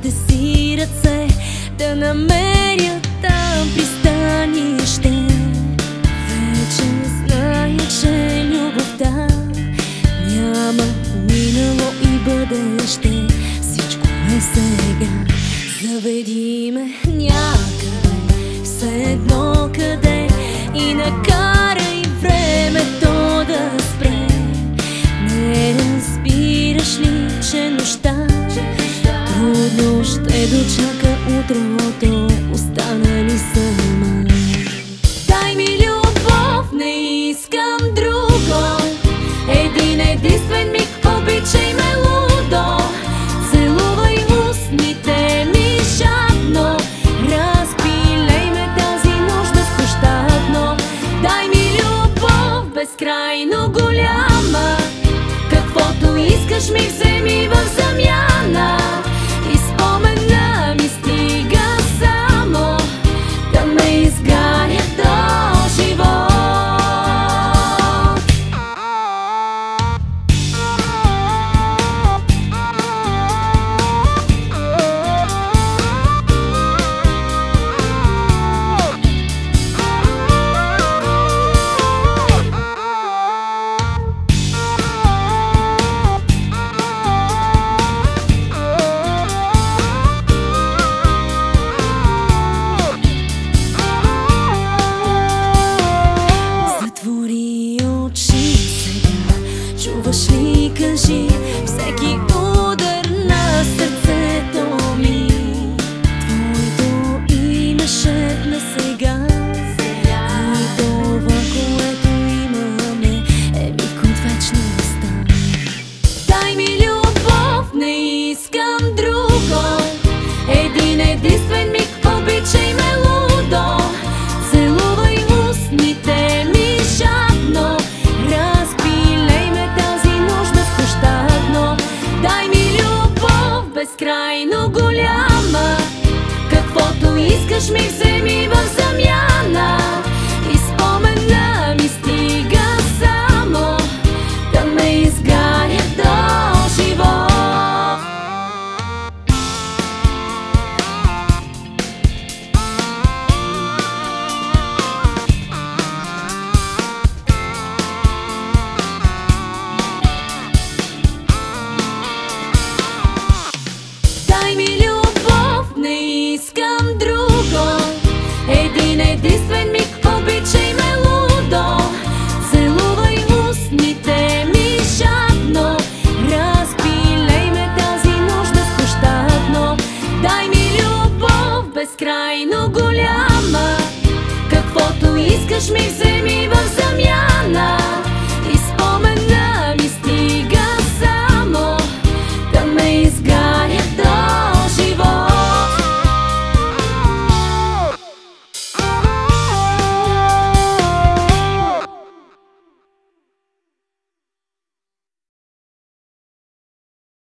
твоите си ръце да намеря там пристанище. Вече зная, че любовта няма минало и бъдеще. Всичко е сега. Заведи ме някъде, все едно къде, и накарай времето да спре. Не разбираш ли, че нощта трудно ще дочака утрото, остана ли сама? Дай ми любов, не искам друго, един единствен миг, обичай ме лудо. Целувай устните ми жадно, разпилей ме тази нощ безпощадно. Дай ми любов безкрайно голяма, каквото искаш ми вземи в замяна. И спомена ми стига само да ме изгаря до живот. Чуваш ли, кажи, всеки удар на сърцето ми? Твоето име шепне сега, и това, което имаме, е миг от вечността. Дай ми любов, не искам друго, един единствен миг, обичай ме лудо. Целувай устните ми жадно, безкрайно голяма, каквото искаш ми вземи в замяна. И спомена ми стига само да ме изгаря до живот. Дай ми любов, не искам друго, един единствен миг, обичай ме лудо. Целувай устните ми жадно, разпилей ме тази нощ безпощадно. Дай ми любов безкрайно голяма, каквото искаш ми вземи